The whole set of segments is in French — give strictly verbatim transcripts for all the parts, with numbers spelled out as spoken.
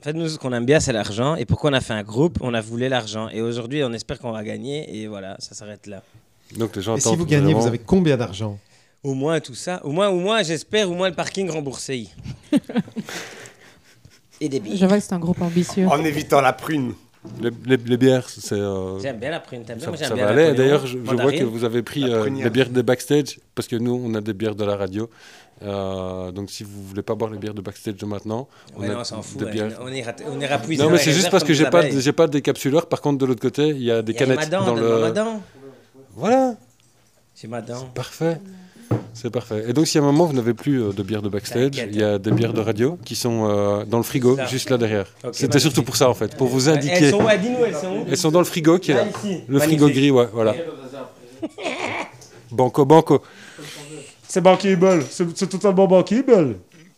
En fait, nous, ce qu'on aime bien, c'est l'argent. Et pourquoi on a fait un groupe? On a voulu l'argent. Et aujourd'hui, on espère qu'on va gagner. Et voilà, ça s'arrête là. Donc les gens Et si vous gagnez, vraiment... vous avez combien d'argent? Au moins tout ça. Au moins, au moins j'espère, au moins le parking remboursé. Et des billets. Je vois que c'est un groupe ambitieux. En évitant la prune. Les, les, les bières, c'est... Euh... J'aime bien la prune, t'aimes bien? Ça, Moi, j'aime ça bien va aller. Napoléon, D'ailleurs, je, je vois mandarine. que vous avez pris euh, les bières de backstage, parce que nous, on a des bières de la radio. Euh, donc, si vous voulez pas boire les bières de backstage de maintenant, on Ouais, a non, on s'en fout. des ouais. bières... On ira, on ira puiser Non, dans mais les c'est juste réserves parce que comme j'ai des pas, abeilles. j'ai pas de décapsuleurs. Par contre, de l'autre côté, il y a des Il y a canettes ma dent, dans donne-moi le... ma dent. Voilà. J'ai ma dent. Parfait. C'est parfait. Et donc, si à un moment, vous n'avez plus euh, de bières de backstage, il y a des bières de radio qui sont euh, dans le frigo, Ça. juste là derrière. Okay, C'était magnifique. surtout pour ça, en fait, pour vous indiquer. Elles sont où? Dis-nous, elles sont où? Elles sont dans le frigo qui est là. Là, ici. Le frigo Magnifique. gris, ouais, voilà. Banco, banco. C'est bankable. C'est c'est totalement bankable.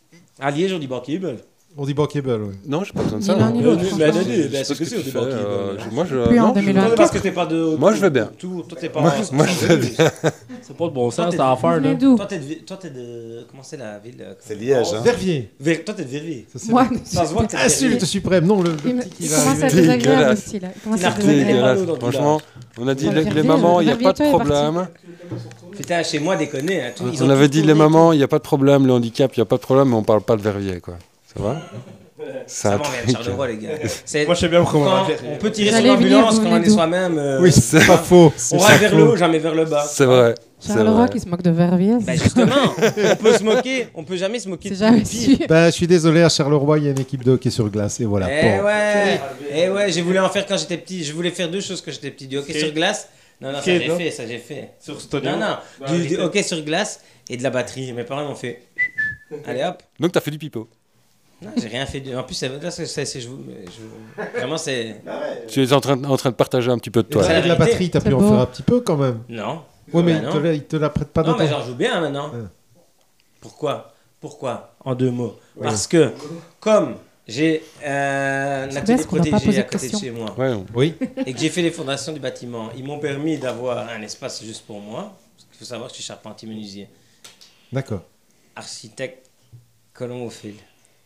À Liège, on dit bankable. On dit bankable, oui. Non, j'ai pas besoin de Ni ça. l'un ni l'autre. Mais franchement. allez, Je sais c'est pas que ce c'est que au tu débat fais, qui euh, est je- Moi, je... Plus en non, je- deux mille vingt-quatre. Parce que t'es pas de. Moi, je vais bien. Tout, toi, t'es pas. Moi, moi, je vais bien. C'est pas de bon Toi, sens, t'es- cette affaire, là. Mais d'où? Toi, t'es de. Toi, t'es de. Comment c'est la ville? euh, C'est Liège. Hein. Verviers. Ver- Toi, t'es de Verviers. Ça, c'est Moi, le- Ça se voit que t'es de Insulte Verviers. suprême. Non, le, le il me- petit qui il va commence à être arriver. désagréable Dégueulasse. aussi, là. Il commence Il a à être retenu les désagréable. panneaux dans le Franchement, on a dit Ouais, les, les Verviers, mamans, il n'y a pas de Verviers, toi, est problème. Putain, chez moi, déconner. Hein. Tout- ils On ont avait tout dit les tourné, mamans, il n'y a pas de problème, le handicap, il n'y a pas de problème, mais on parle pas de Verviers, quoi. Ça va? C'est Ça un va, on vient de truc. Charleroi, les gars. C'est- Moi, je sais bien pourquoi on quand va faire. on peut tirer Vous sur allez venir, l'ambulance vous quand venez on est d'où? soi-même. euh, Oui, c'est pas faux. On C'est va pas vers faux. le haut, jamais vers le bas. C'est vrai. c'est Charleroi vrai. qui se moque de Verviers. Ben justement, on peut se moquer, on peut jamais se moquer C'est de jamais pire. su. Ben, je suis désolé, à Charleroi, il y a une équipe de hockey sur glace. Et voilà. Eh Bon. ouais, eh ouais, j'ai voulu en faire quand j'étais petit. Je voulais faire deux choses quand j'étais petit, du hockey Ok. sur glace. Non, non, ça Ok, j'ai non. fait, ça j'ai fait. Sur Stonio. Non, non, Bah, du, du arrêtez. hockey sur glace et de la batterie. Mes parents m'ont fait. Allez hop. Donc, tu as fait du pipeau. Non, j'ai rien fait. du- En plus, c'est là, c'est, c'est, c'est- je vous- je- vraiment, c'est. Tu es en train, en train de partager un petit peu de Et toi. C'est la de la vérité. batterie, t'as C'est pu en beau. faire un petit peu quand même. Non. Oui, mais Bah il non. te la- il te la prête pas Non, dans mais ton- j'en joue bien maintenant. Ouais. Pourquoi Pourquoi En deux mots. Parce que, comme j'ai euh, un C'est atelier bien, qu'on va pas protégé poser à de côté de questions. chez moi Ouais, on- Oui. et que j'ai fait les fondations du bâtiment, ils m'ont permis d'avoir un espace juste pour moi. Parce qu'il faut savoir que je suis charpentier menuisier, D'accord. architecte, colombophile.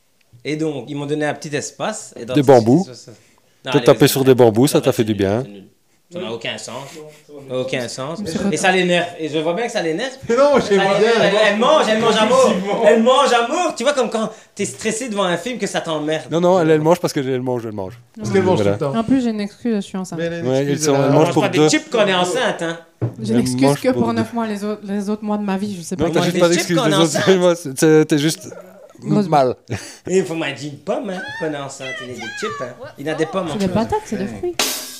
Et donc, ils m'ont donné un petit espace. Et dans Des ce- bambous. ça- ça- Non, T'as allez, tapé vas-y. sur des bambous, ça Non, t'a mais fait c'est du nul, bien. c'est nul. Ça n'a aucun sens. Aucun sens. Mais Et ça l'énerve. Et je vois bien que ça l'énerve. Non, Elle, elle- elle mange, elle mange à mort. Elle mange à mort. Tu vois, comme quand t'es stressé devant un film que ça t'emmerde. Non, non, elle, elle mange parce que elle mange, elle mange. Parce qu'elle mange tout Voilà. le temps. En plus, j'ai une excuse, je suis enceinte. Mais elle a une Ouais, excuse, ils sont- elle a- elle On mange mange pour pas deux. des chips quand on est enceinte. Hein. J'ai Elle l'excuse mange que pour pour deux. neuf mois, les autres, les autres mois de ma vie, je sais pas Non, comment t'as mange juste des pas chips d'excuses. quand on est les autres, enceinte. c'est moi, c'est- T'es juste Grosse mal. Et il faut manger une pomme hein, quand on est enceinte. Il y a des chips. Hein. Il y a des pommes. C'est en des plus. patates, c'est des fruits.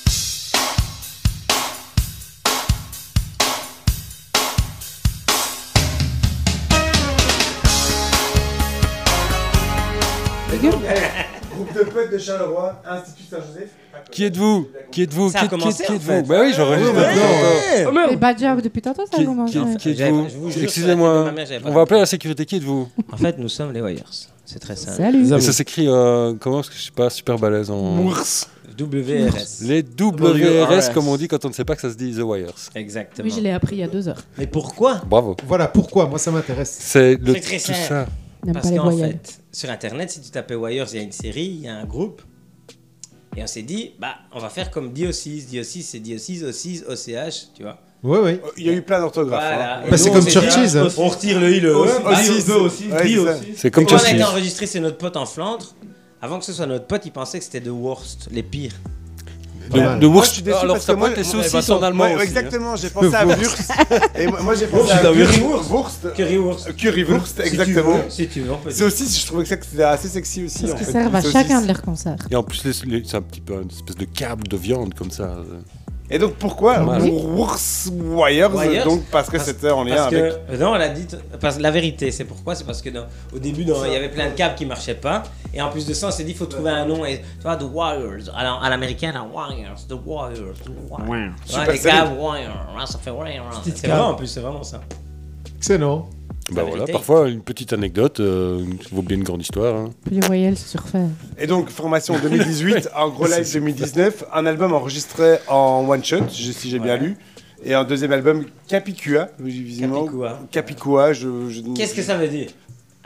Groupe de poètes de Charleroi, Institut Saint-Joseph. Qui êtes-vous? Qui êtes-vous? Ça a Qui, qui, commencé, qui en êtes-vous? fait. Bah oui, j'enregistre Ouais, depuis ouais. longtemps. Mais bah déjà, depuis tantôt, ça Qui, commence. qui, ouais. qui J'avais pas- êtes-vous? je vous jure, sur la tête de Excusez-moi, ma mère, j'avais pas on va appeler la sécurité. Qui êtes-vous? En fait, nous sommes les Warriors. C'est très simple. Salut. Et ça s'écrit euh, comment? Parce que je suis pas super balèze en. W R S. Les W R S, comme on dit quand on ne sait pas que ça se dit The Wires. Exactement. Oui, je l'ai appris il y a deux heures. Mais pourquoi Bravo. Voilà pourquoi, moi ça m'intéresse. C'est le C'est très tout simple. ça. N'aime Parce pas les qu'en voyelles. fait, sur Internet, si tu tapais Warriors, il y a une série, il y a un groupe. Et on s'est dit, bah, on va faire comme Diocese. Diocese, c'est Diocese, Ocis, O C H, tu vois. Oui, oui. Il y a eu plein d'orthographes. Voilà. hein. Et Bah, c'est nous, comme on s'est dit, Churches, hein. On retire le i, le e. Aussi, Bah, aussi, aussi. aussi, Ouais, Bi c'est ça. aussi. C'est comme Quand on a été Chelsea. enregistré, c'est notre pote en Flandre. Avant que ce soit notre pote, il pensait que c'était the worst, les pires. Pas mal. De Moi, Wurst. je suis déçu Alors, parce ça que moi, peut être les moi, saucisses bah, en allemand ouais, aussi, hein. exactement, j'ai pensé à Wurst. Et moi, moi, j'ai pensé Wurst, à Currywurst. Wurst. Currywurst. Currywurst, Si tu exactement. veux, Si tu veux, on peut C'est dire. aussi, je trouvais que ça, que c'était assez sexy aussi. Parce en qu'ils fait, servent à les saucisses. chacun de leurs concerts. Et en plus, les- les- c'est un petit peu une espèce de câble de viande comme ça. Et donc pourquoi Oui. Wurst Warriors Warriors, Donc parce que parce- c'était en lien Parce avec. que, non, elle a dit. Parce, la vérité, c'est pourquoi C'est parce que dans- au début, dans- il y avait plein de câbles qui marchaient pas. Et en plus de ça, on s'est dit, il faut trouver un nom. Et, tu vois, The Warriors. À la- à l'américaine, la Warriors. The Warriors. The Warriors. Ouais, Super les solide. câbles Warriors. Ouais, ça fait Warriors. C'est vrai en plus, c'est vraiment ça. Excellent. Bah la voilà, vérité. parfois une petite anecdote euh, vaut bien une grande histoire. hein. Puis les voyelles, c'est surfait. Et donc formation deux mille dix-huit, un gros live deux mille dix-neuf, un album enregistré en one shot, je- si j'ai bien Ouais. lu, et un deuxième album Capicua, visiblement. Capicua. Capicua, je. je- Qu'est-ce que ça veut dire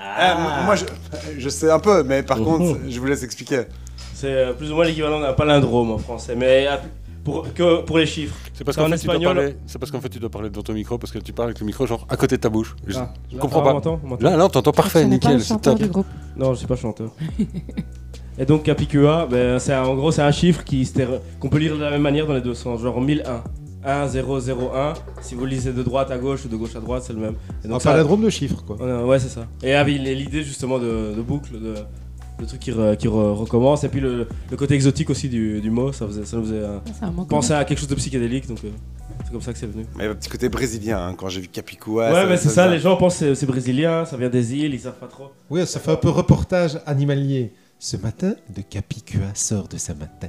Ah. Euh, moi, je, je sais un peu, mais par contre, je vous laisse expliquer. C'est euh, plus ou moins l'équivalent d'un palindrome en français, mais euh, pour, que pour les chiffres. C'est parce C'est qu'en en fait, tu dois espagnol. parler- c'est parce qu'en fait, tu dois parler devant ton micro, parce que tu parles avec le micro genre à côté de ta bouche. Je, Ah, je là, comprends ah, pas. on m'entend, on m'entend. Là, là, on t'entend parfait, Ce n'est pas le nickel, c'est chanteur top. du groupe. Non, je suis pas chanteur. Et donc Capicua, ben, c'est un- en gros c'est un chiffre qui se ter- qu'on peut lire de la même manière dans les deux sens, genre mille un. un, zéro, zéro, un. Si vous le lisez de droite à gauche ou de gauche à droite, c'est le même. Et Un donc ça, palindrome de chiffres, quoi. ouais, ouais, c'est ça. Et avec l'idée justement de, de boucle, de, de trucs qui, re- qui re- recommencent. Et puis le, le côté exotique aussi du, du mot, ça, faisait, ça nous faisait euh, Ah, c'est un mot penser à quelque chose de psychédélique, donc euh, c'est comme ça que c'est venu. Mais un petit côté brésilien, hein, quand j'ai vu Capicua. Ouais, mais c'est ça, vient. les gens pensent que c'est- c'est brésilien, ça vient des îles, ils savent pas trop. Oui, ça fait un peu reportage animalier. Ce matin, de Capicua sort de sa matane.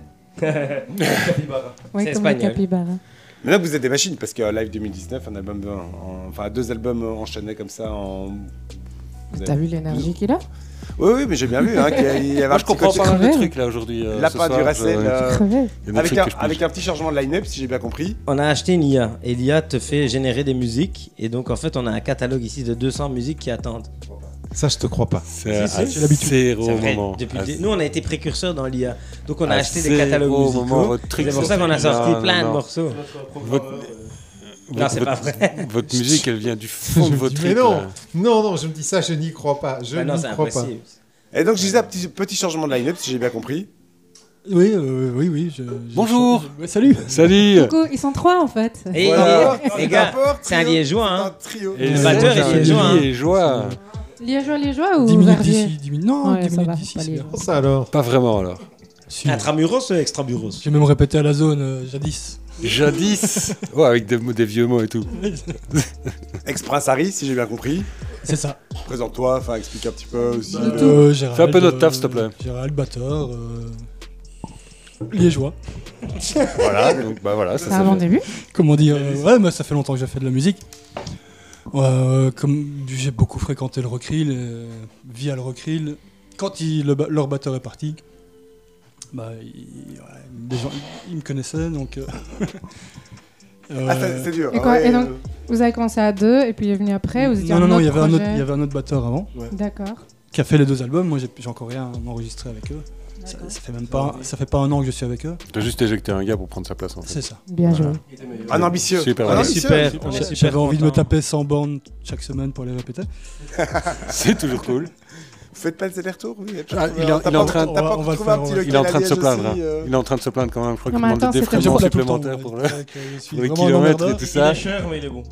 Capybara. Oui, C'est comme le espagnol. capybara. Mais là, vous êtes des machines, parce que euh, Live deux mille dix-neuf, un album, en- enfin deux albums enchaînés comme ça en. Vous avez- T'as vu l'énergie qu'il a? Oui, oui, mais j'ai bien vu. Hein, qu'il y a- il y avait Moi, un je petit comprends côté- pas mal de crevé. trucs là aujourd'hui. euh, ce Lapin soir, du Racel, je- euh, Crevé. il y a des avec, trucs un, que je avec pense. un petit changement de line-up, si j'ai bien compris. On a acheté une I A et l'I A te fait générer des musiques et donc en fait on a un catalogue ici de deux cents musiques qui attendent. Ça, je te crois pas. C'est Si, si, à j'ai l'habitude. zéro C'est vrai, moment. depuis À le dé- nous on a été précurseurs dans l'I A. Donc on a à acheté des zéro catalogues moment, musicaux. votre truc, C'est pour c'est- ça qu'on a sorti Non, plein non, de non. morceaux. Notre programmeur, Votre- euh, Non, c'est Votre- pas vrai. Votre musique, elle vient du fond Je de me votre dis, truc. mais non, là. non, non, je me dis ça, je n'y crois pas. Je Bah non, n'y c'est crois pas. impossible. Et donc, je disais un petit, petit changement de line-up, si j'ai bien compris. Oui, euh, oui, oui. je- j'ai- Bonjour. je- ouais, Salut. Salut. Coucou, ils sont trois en fait. Et Voilà. les- les gars, c'est un liégeois, C'est hein. un trio. Et Le c'est batteur est un liégeois, hein. liégeois. Liégeois, liégeois ou dix minutes Verviers? d'ici, dix minutes. Non, Ouais, dix ça minutes va, d'ici. pas c'est les bien. gens. Ça alors. Pas vraiment alors. Si. Intramuros ou extramuros? J'ai même répété à la zone euh, jadis. Jadis. Ouais, avec des, mots- des vieux mots et tout. Ex-Prince Harry, si j'ai bien compris. C'est ça. Présente-toi, enfin, explique un petit peu aussi. Euh, Gérald, Fais un peu notre taf, euh, s'il te plaît. Gérald Batteur, euh, liégeois. Voilà, donc bah voilà, ça C'est un bon c'est fait. début. Comment dire euh, Ouais, moi ça fait longtemps que j'ai fait de la musique. Euh, comme j'ai beaucoup fréquenté le Rockrill, euh, via le Rockrill, quand il, le ba- leur batteur est parti, bah, il- ouais, des gens, ils me connaissaient donc. euh, Ah, euh, c'est c'est dur. Et ah quoi, ouais, et donc- euh, Vous avez commencé à deux et puis il est venu après ou vous étiez non, un non, non, autre il y avait un autre, projet il y avait un autre batteur avant D'accord. qui a fait les deux albums. Moi, j'ai j'ai encore rien enregistré avec eux. Ça, ça fait même pas, ça fait pas un an que je suis avec eux. T'as juste éjecté un gars pour prendre sa place en fait. C'est ça. Bien joué. Un ambitieux. Super, un ouais. ambitieux. Super. On est J'a- super J'avais envie de me content. taper cent bornes chaque semaine pour les répéter. C'est toujours cool. Vous faites pas les allers-retours oui, Ah, il est en- T'as il est en pas- train de- t'as on va- pas on va le trouvé un faire, petit on va- local Il est en train de à se Liège plaindre. aussi, hein. euh. Il est en train de se plaindre quand même. Je crois Non, qu'il mais demande des attends, c'était- défraiements Je plains tout le temps, supplémentaires pour le. avec, euh, je suis pour les vraiment un kilomètres et emmerdeur. tout Il ça. est cher, mais il est bon.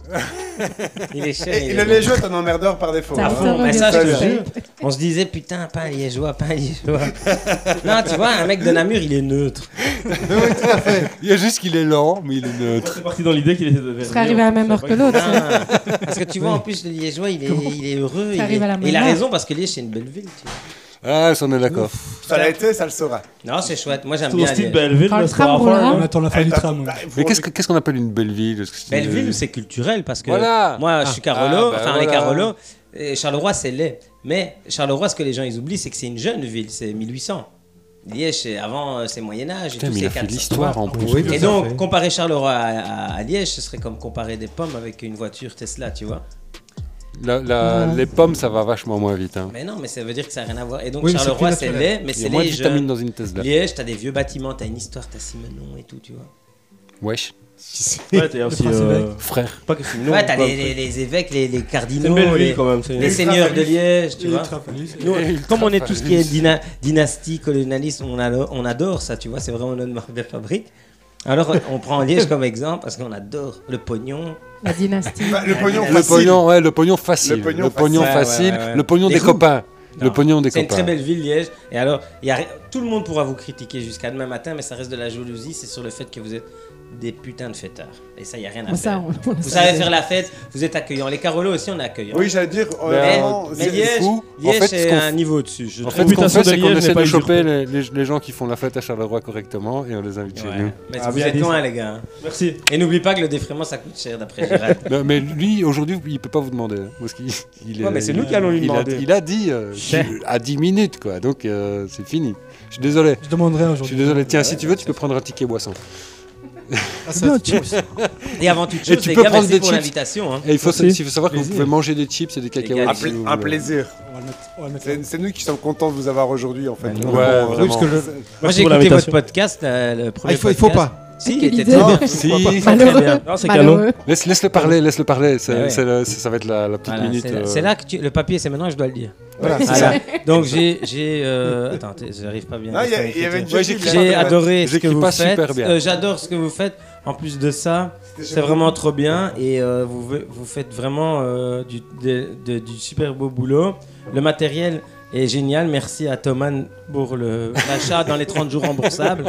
Il est cher. Et, il et est le bon. liégeois est un emmerdeur par défaut. Ça hein. fond, mais ça, revient je te sur le jure. tape. On se disait putain, pas un liégeois, pas un liégeois. Non, tu vois, un mec de Namur, il est neutre. Mais oui, tout à fait. Il y a juste qu'il est lent, mais il est neutre. C'est parti dans l'idée qu'il était de Verviers. serait arrivé à la même heure que l'autre. Non, parce que tu vois, en plus, le liégeois, il est, il est heureux. Ça Il, arrive est- à la et il a même heure. raison parce que Liège, c'est une belle ville. Tu vois. Ah, ça on est d'accord. Ça l'a été, ça le sera. Non, c'est chouette. Moi, j'aime Tout au bien style Liège. Belleville, Quand le là, tram c'est pas roulera. fort, On hein. attend la fin du tram. ouais. Mais qu'est-ce que- qu'est-ce qu'on appelle une belle ville Est-ce que c'est- Belleville, c'est culturel parce que Voilà. moi, je suis Carolo, Ah, bah enfin, on est voilà. Carolo. Et Charleroi, c'est laid. Mais Charleroi, ce que les gens ils oublient, c'est que c'est une jeune ville, c'est mille huit cents. Liège, c'est avant, euh, c'est Moyen-Âge. et Putain, tout, mais il c'est a fait quatre cents. l'histoire en plus. Oui, Et tout à donc, fait. comparer Charleroi à, à- à Liège, ce serait comme comparer des pommes avec une voiture Tesla, tu vois. La- la- Ouais. Les pommes, ça va vachement moins vite. Hein. Mais non, mais ça veut dire que ça n'a rien à voir. Et donc, Oui, mais c'est Charleroi, plus c'est naturel. laid, mais Il y a c'est moins de les vitamines jeunes. dans une Tesla. Liège, t'as des vieux bâtiments, t'as une histoire, t'as Simenon et tout, tu vois. Wesh, Ouais, t'as aussi. prince euh, évêque. frère. Pas que c'est non, Ouais, t'as quoi, les, les- les évêques, les, les C'est cardinaux, une belle ville les, quand même. c'est une- les seigneurs de Liège, tu Et vois. Ultra Fallus. Nous, Et comme on est ultra tout ce qui est fallus. dyna- dynastie, colonialisme, on adore, on adore ça, tu vois, c'est vraiment notre marque de fabrique. Alors, on prend Liège comme exemple parce qu'on adore le pognon. La dynastie. Bah, le pognon Le facile. pognon, ouais, le pognon facile. Le pognon Le pognon facile. facile, Ouais, ouais, ouais. le pognon Les des roues. copains. Non. Le pognon des C'est une très copains. belle ville, Liège. Et alors, il y a, ri- tout le monde pourra vous critiquer jusqu'à demain matin, mais ça reste de la jalousie, c'est sur le fait que vous êtes des putains de fêtards. Et ça, il n'y a rien à Bon, ça, faire. on- on le Vous savait. savez faire la fête, vous êtes accueillants. Les Carolos aussi, on est accueillants. Oui, j'allais dire. euh, Mais- vraiment, mais c'est- Liège, fou. En Liège fait, ce c'est qu'on un niveau au-dessus. Je En trouve. fait, ce qu'on réputation fait, de c'est qu'on Liège essaie n'est pas de choper usurpée. les, les- les gens qui font la fête à Charleroi correctement et on les invite chez Ouais. nous. Mais Ah, vous bien êtes dit. loin, les gars. Merci. Et n'oublie pas que le défraiement, ça coûte cher, d'après Gérald. Non, mais lui, aujourd'hui, il peut pas vous demander. hein, Parce qu'il, il est- Ouais, mais c'est il- nous qui allons lui il a- demander. Il a dit euh, Cher. à dix minutes, quoi. Donc, euh, c'est fini. Je suis désolé. Je demanderai un Je jour. suis désolé. Tiens, si tu veux, tu peux prendre un ticket boisson. Ah, ça, tu- Et avant toute Et chose, tu les peux gars, prendre merci des pour chips. l'invitation. Hein. Et il faut, Merci. il faut savoir que vous Plaisir. pouvez manger des chips et des cacahuètes. Un, gars, si pla- vous un voulez. plaisir. On va le mettre, on va le mettre C'est c'est nous qui sommes contents de vous avoir aujourd'hui en fait. Ouais, Donc, ouais, bon, Oui, parce que le- Moi, j'ai pour écouté votre l'invitation. podcast, euh, le Ah, premier il faut, il faut podcast. pas. Si, il Quelle était idée. très bien. Si, Très, très bien. Non, c'est Malheureux. laisse, laisse-le parler, laisse-le parler. C'est, Ah ouais. c'est le- c'est- ça va être la, la petite Voilà, minute. c'est là, euh, c'est là que tu- le papier, c'est maintenant que je dois le dire. Voilà, c'est Voilà. ça. Donc j'ai, j'ai, euh, attends, t'es- j'arrive pas bien. Non, il y, a- il y avait déjà Ouais, dit, j'écris- il y J'ai a- adoré ce que J'écris vous pas faites. super bien. Euh, j'adore ce que vous faites. En plus de ça, c'est vraiment trop bien et euh, vous, vous faites vraiment euh, du, de- de- du super beau boulot. Le matériel est génial. Merci à Thomas pour le, l'achat dans les trente jours remboursables.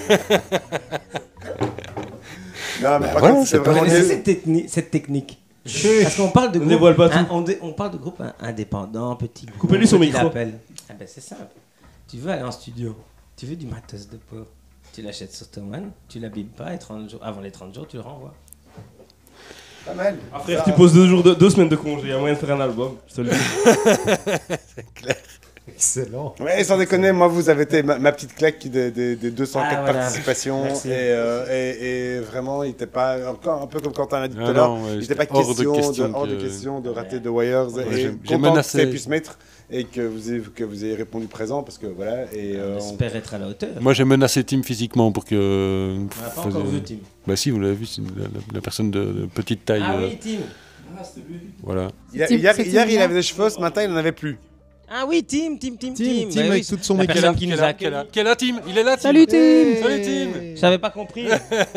Non, mais par Voilà, contre, c'est c'est pas Vous vraiment. connaissez des- cette, techni- cette technique Parce qu'on parle de Ne groupe, dévoile pas tout. hein, on, dé- on parle de groupe hein, indépendant, petit groupe. Coupez-lui son petit micro. label. Ah ben c'est simple. Tu veux aller en studio, tu veux du matos de pauvre, tu l'achètes sur Thomann, tu l'habilles pas et trente jours, avant les trente jours, tu le renvoies. Pas mal. Ah, frère, tu poses deux, jours de- deux semaines de congé, il y a moyen de faire un album. Je te le dis. Excellent. Ouais, sans déconner, moi vous avez été ma, ma petite claque des, des, des deux cent quatre Ah, voilà. participations Merci. et, euh, et, et vraiment il n'était pas encore un peu comme Quentin l'a dit tout Ah à l'heure, non, ouais, il n'était c'était pas hors de question de, question hors de que- question de rater The Wires Ouais, et j'ai- j'ai content menacé. que ça ait pu se mettre et que vous ayez, que vous ayez répondu présent parce que voilà et euh, on- J'espère être à la hauteur. Moi, j'ai menacé Tim physiquement pour que. On n'a pas encore vu Tim. Bah si, vous l'avez vu, c'est la, la- la personne de, de petite taille. Ah euh, oui, Tim. Voilà. hier, Tim- hier, c'est hier, Tim il là. avait des cheveux, ce matin il n'en avait plus. Ah oui, Tim, Tim, Tim, Tim. Tim, Tim Bah avec oui, toute son la équipe. personne qui nous a Quel accueillis. Quel a Tim Il est là, Tim. Salut Tim. Salut Tim. J'avais pas compris.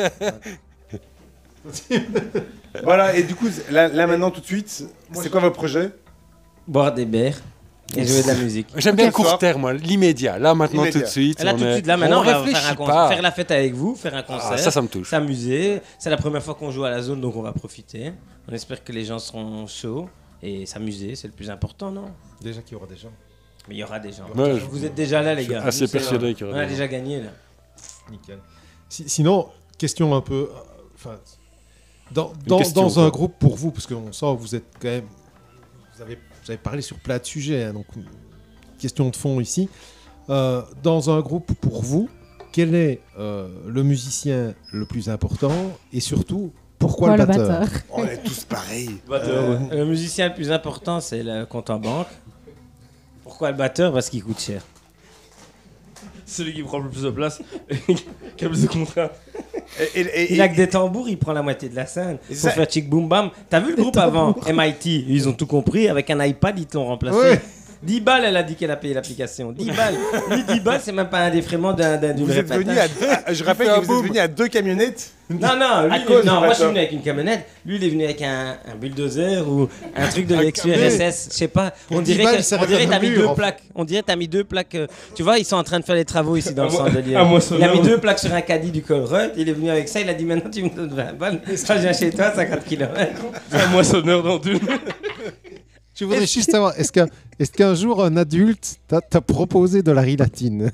Voilà et du coup là, là maintenant tout de suite, c'est quoi votre projet? Boire des bières et jouer de la musique. J'aime bien le Soir. court terme, moi. L'immédiat. Là, maintenant, L'immédiat. tout de suite. Et là, on tout de est- suite, là, maintenant, on, va réfléchit faire, un con- pas. faire la fête avec vous, faire un concert. Ah, ça, ça me touche. S'amuser. C'est la première fois qu'on joue à la zone, donc on va profiter. On espère que les gens seront chauds et s'amuser, c'est le plus important, non? Déjà qu'il y aura des gens. Mais il y aura des gens. Ouais, je- Vous êtes déjà là, les je suis gars. assez Nous, c'est- persuadé qu'il y On aura a des déjà gagné, là. Nickel. Si- sinon, question un peu. euh, Enfin, dans, Une dans, question, dans un quoi. groupe pour vous, parce qu'on sent que vous êtes quand même. Vous avez, vous avez parlé sur plein de sujets, hein, donc question de fond ici. Euh, dans un groupe pour vous, quel est euh, le musicien le plus important et surtout pourquoi Quoi, le le batteur, batteur. On est tous pareils. Batteur, ouais. Le musicien le plus important, c'est le compte en banque. Pourquoi le batteur? Parce qu'il coûte cher. Celui qui prend le plus de place, qui a plus de contrats. Et, et- et- Il a que des tambours, il prend la moitié de la scène. Et Pour ça- faire chic boom bam. T'as vu le groupe avant, M I T? Ils ont tout compris. Avec un iPad, ils te l'ont remplacé. Ouais. dix balles, elle a dit qu'elle a payé l'application. dix balles. Lui, dix balles, c'est même pas un défraiement d'un, d'un, d'une vous êtes venu répétition. à, à- je rappelle fait que un vous êtes boom. venu à deux camionnettes. Non, non, lui, À il est- cause non, du moi je suis batteur. venu avec une camionnette. Lui, il est venu avec un, un bulldozer ou un truc de l'ex-U R S S. Je sais pas. On dix dirait balles, que ça on dirait répare t'as mis le mur, deux en fait. plaques. On dirait t'as mis deux plaques. euh, Tu vois, ils sont en train de faire les travaux ici dans le Un mo- centre de un Liège. Il a moissonneur. mis deux plaques sur un caddie du Colruyt. Il est venu avec ça. Il a dit maintenant tu me donnes vingt balles. Ça, je viens chez toi, cinquante kilomètres. C'est un moissonneur dans une. Je voudrais juste savoir, est-ce qu'un est qu'un jour un adulte t'a t'a proposé de la rilatine?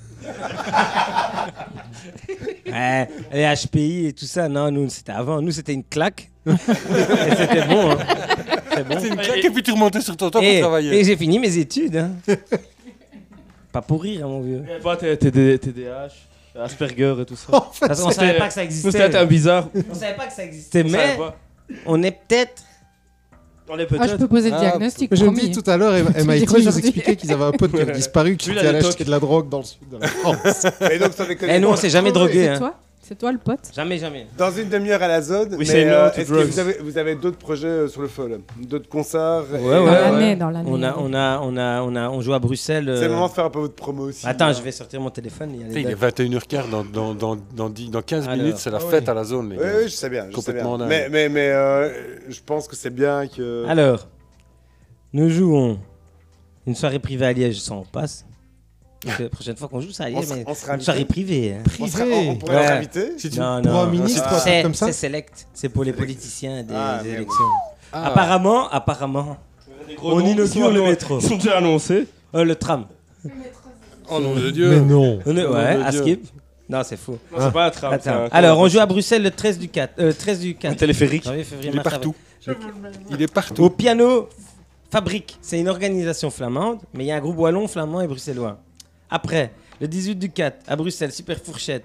Ouais, les H P I et tout ça, non, nous, c'était avant. Nous, c'était une claque. Et c'était bon. Hein. C'était bon. C'est une claque et puis tu remontais sur ton temps pour Et, travailler. et j'ai fini mes études. Hein. Pas pour rire, hein, mon vieux. Pas T D H, Asperger et tout ça. Parce qu'on savait pas que ça Nous, existait. c'était un bizarre. On savait pas que ça existait, On savait mais pas. on est peut-être. On est Ah, je peut-être. peux poser le Ah, diagnostic, Je me promis. dis tout à l'heure, M I T dire nous aujourd'hui. expliquait qu'ils avaient un pote qui avait disparu, qui Lui, il a était allé des acheter de la drogue dans le sud de la France. Et donc, sans déconner, Eh, nous, on s'est jamais drogué. C'est Hein. toi C'est toi le pote Jamais, jamais. dans une demi-heure à la zone, We mais say no euh, to est-ce que drugs. vous avez, vous avez d'autres projets euh, sur le feu là D'autres concerts et- Ouais, Dans ouais, ouais. l'année, dans l'année. On a, on a, on a, on a, on joue à Bruxelles. euh, C'est le moment de faire un peu votre promo aussi. Attends, hein. je vais sortir mon téléphone. Il y a les Il est dates. vingt et une heures quinze, dans, dans, dans, dans, dix dans quinze Alors. minutes, c'est la Ah fête oui. à la zone, les Oui, gars. oui, je sais bien. Je sais Complètement bien. dingue. Mais, mais, mais euh, je pense que c'est bien que. Alors, nous jouons une soirée privée à Liège sans passe. Donc, la prochaine fois qu'on joue, c'est à on, Liège, sera- mais on sera une invité. soirée privée. Hein. On, sera- on- on pourrait Ouais. leur inviter. Si tu Non, pour non, un ministre, un truc C'est comme ça. c'est select. C'est pour les politiciens des Ah, mais élections. Ah. Apparemment, apparemment, on inaugure le métro. Ils sont déjà annoncés. Euh, le tram. Oh nom de Dieu. Mais non. On est- Oh, ouais, mon à Dieu. Skip. Non, c'est faux. Non, c'est pas un tram. c'est Attends. un- Alors, on joue à Bruxelles le treize du quatre. Euh, treize du Un quatre. téléphérique. Janvier, février, Il est mars, partout. avril. Il est Au partout. piano Fabrique. C'est une organisation flamande, mais il y a un groupe wallon, flamand et bruxellois. Après, le dix-huit du quatre, à Bruxelles, Super Fourchette.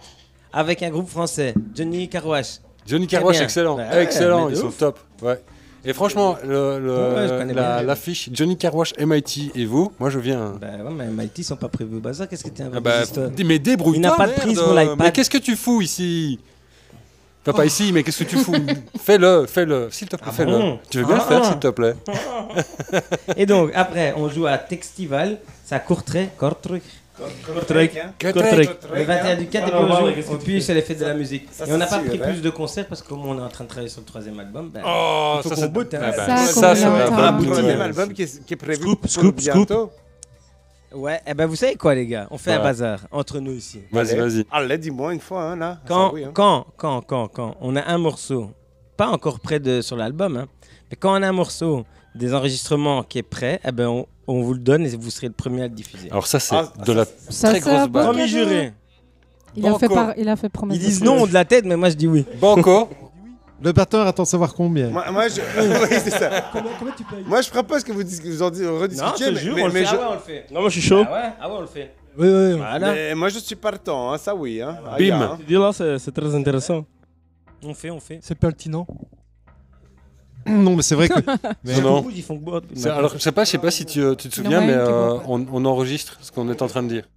avec un groupe français, Johnny Carwash. Johnny Très Carwash, bien. excellent. Ouais, excellent, mais ils de sont ouf. top. Ouais. Et franchement, le, le- Ouais, je connais la- bien. l'affiche Johnny Carwash, M I T et vous, moi je viens. Bah ouais, mais M I T sont pas prévus au bazar. Qu'est-ce que t'es un Ah bah, histoire d- mais débrouille-toi. Il n'a pas de prise merde. pour l'iPad. Mais qu'est-ce que tu fous ici? Enfin, pas ici, mais qu'est-ce que tu fous? Fais-le, fais-le, s'il te plaît, Ah fais-le. bon Tu veux bien Ah le faire, ah. s'il te plaît? Et donc, après, on joue à Textival, c'est à Courtrai, Kortrijk. Kortrijk. Kortrijk. Le vingt et un du quatre, et puis On va voir, on qu'est-ce joue. que Et tu puis, fais c'est les fêtes de la musique. Ça, Et on n'a c'est pas sûr, pris hein. plus de concerts parce que comme on est en train de travailler sur le troisième album, ben, Oh, il faut ça qu'on c'est boot, hein. Ah bah, Ça, ça, qu'on c'est l'entend. la Un bonne abouti. nouvelle. troisième album qui est, qui est prévu Scoop, pour scoop, bientôt. Ouais, et ben vous savez quoi, les gars? On fait un Ouais. bazar entre nous ici. Vas-y, Allez. vas-y. Allez, dis-moi une fois, hein, là. Quand, Ça, oui, hein. quand, quand, quand, quand on a un morceau, pas encore prêt de, sur l'album, hein, mais quand on a un morceau des enregistrements qui est prêt, eh ben on, on vous le donne et vous serez le premier à le diffuser. Alors ça c'est Ah, de la Ça, très c'est un grosse bon balle. Premier cadeau. juré. Il a, Banco. fait par... il a fait promesse. Ils de disent promesse. non de la tête, mais moi je dis oui. Banco. Le batteur attend de savoir combien. Moi, moi, je... oui, c'est ça. Comment, comment tu payes? Moi, je propose que vous, dis- que vous en dis- Non, je rediscutiez, te mais, jure, mais- on le mais fait. je... Ah ouais, on le fait. Non, moi je suis chaud. Ah ouais, ah ouais, on le fait. Oui, oui, oui. Voilà. mais moi, je suis partant, hein, ça oui. Hein. Ah, Bim. gars, hein. Tu dis là, c'est c'est très intéressant. On fait, on fait. C'est pertinent. Non, mais c'est vrai que. mais- Non, non. Beaucoup, ils font boire. C'est- Alors je sais pas, je sais pas si tu, euh, tu te Il y en souviens, a mais une qui euh, boit pas. on, on enregistre ce qu'on est en train de dire.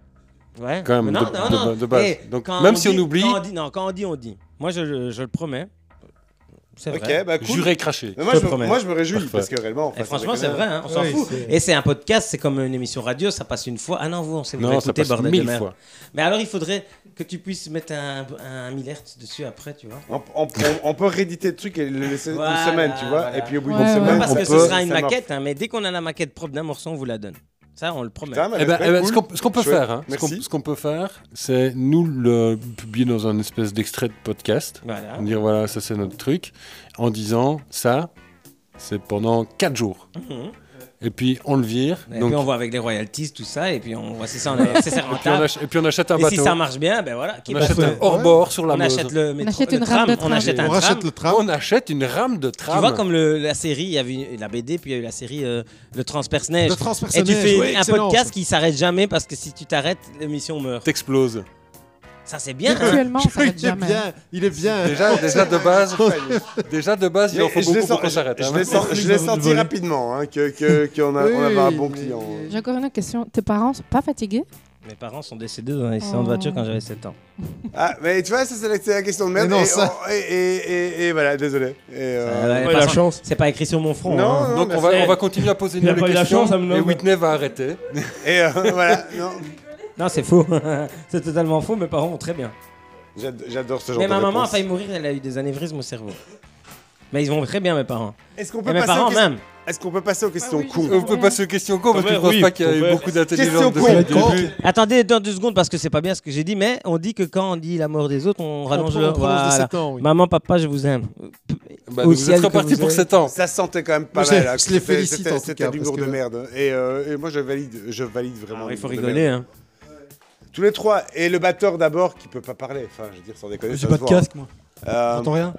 Ouais. Quand même, Mais non, de- non, de- non. de base. Eh, Donc, quand même si on dit- oublie- Quand on dit, non, quand on dit, on dit. Moi, je, je, je le promets. C'est vrai. Ok, bah cool. Juré craché. Mais moi, Je je te me, promets. moi, je me réjouis Parfait. parce que réellement. Et enfin, franchement, ça c'est fait- vrai, hein, on s'en Oui, fout. c'est- Et c'est un podcast, c'est comme une émission radio, ça passe une fois. Ah non, vous, on sait vous Non, ça écouter, passe bordel de mille merde. fois. Mais alors, il faudrait que tu puisses mettre un, un mille hertz dessus après, tu vois. On, on- on- on peut rééditer le truc et le laisser Voilà, une semaine, tu vois. voilà. Et puis au bout Ouais, d'une ouais. semaine, Non, parce on que peut. ce sera une ça maquette, hein, mais dès qu'on a la maquette propre d'un morceau, on vous la donne. Ça, on le promet. Putain, mais Eh ben, respect, eh ben, cool. ce qu'on ce qu'on peut Chouette. faire, hein, ce qu'on Merci. ce qu'on peut faire, c'est nous le publier dans un espèce d'extrait de podcast, Voilà. dire voilà, ça c'est notre truc, en disant ça, c'est pendant quatre jours. Mhm. Et puis on le vire, Et donc, puis on voit avec les royalties, tout ça, et puis on voit si ça, on est- si c'est et, puis on rentable. ach- et puis on achète un Et bateau. si ça marche bien, ben voilà. Qui on va achète faire un hors-bord sur la On Meuse. achète le métro, achète le une tram, rame de on tram. achète un On tram. rachète le tram. On achète une rame de tram. Tu vois comme le- la série, il y avait eu la B D, puis il y a eu la série euh, Le Transperce-Neige. Le Et tu transpersonnage. fais ouais, un excellent, podcast ça. qui s'arrête jamais parce que si tu t'arrêtes, l'émission meurt. T'exploses. Ça c'est bien. hein. Actuellement, on s'arrête Il est jamais. bien, il est bien. Déjà, déjà de base, déjà de base, il Mais en faut je l'ai beaucoup pour senti- qu'on s'arrête. Je hein. l'ai senti- je l'ai senti rapidement hein, que- que- qu'on a- on avait un bon Oui, client. J'ai encore une autre question. Tes parents sont pas fatigués? Mes parents sont décédés dans un accident de Oh. voiture quand j'avais sept ans. Ah, mais tu vois, ça c'est la, c'est la question de merde. Mais non, et, ça- on- et, et- et- et voilà, désolé. Et, euh, Euh, Ouais, de la toute façon, chance. C'est pas écrit sur mon front. Non, hein. non, Donc mais on va, c'est- on va continuer à poser Il a nous pas les eu la questions chance, ça me et nomme. Whitney va arrêter. Et euh, voilà, non. Non, c'est faux. C'est totalement faux. Mes parents vont très bien. J'ad- J'adore ce genre Mais de ma maman a réponse. failli mourir, elle a eu des anévrismes au cerveau. Mais ils vont très bien, mes parents. Est-ce qu'on Et peut, mes passer aux parents questions- même. Est-ce qu'on peut passer aux questions Ah oui, cons je On peut passer aux questions con parce que je Ouais, pense oui, pas qu'il y ait eu ouais. beaucoup d'intelligence Question depuis le con. début. Attendez, dans deux secondes, parce que c'est pas bien ce que j'ai dit, mais on dit que quand on dit la mort des autres, on On rallonge prend- le. on prolonge de Voilà. sept ans, oui. Maman, papa, je vous aime. Bah, Au donc vous ciel êtes que reparti vous pour êtes. sept ans. Ça se sentait quand même pas Je- mal. là, je que les c'était- félicite, c'était- en tout C'était cas, du parce lourd de que- merde. Et, euh, et moi, je valide, je valide vraiment. Alors, il faut du lourd de rigoler, merde. hein. Tous les trois. Et le batteur d'abord qui peut pas parler. Enfin, je veux dire, sans déconner. J'ai ça pas se de voit. casque, moi. Euh, J'entends rien.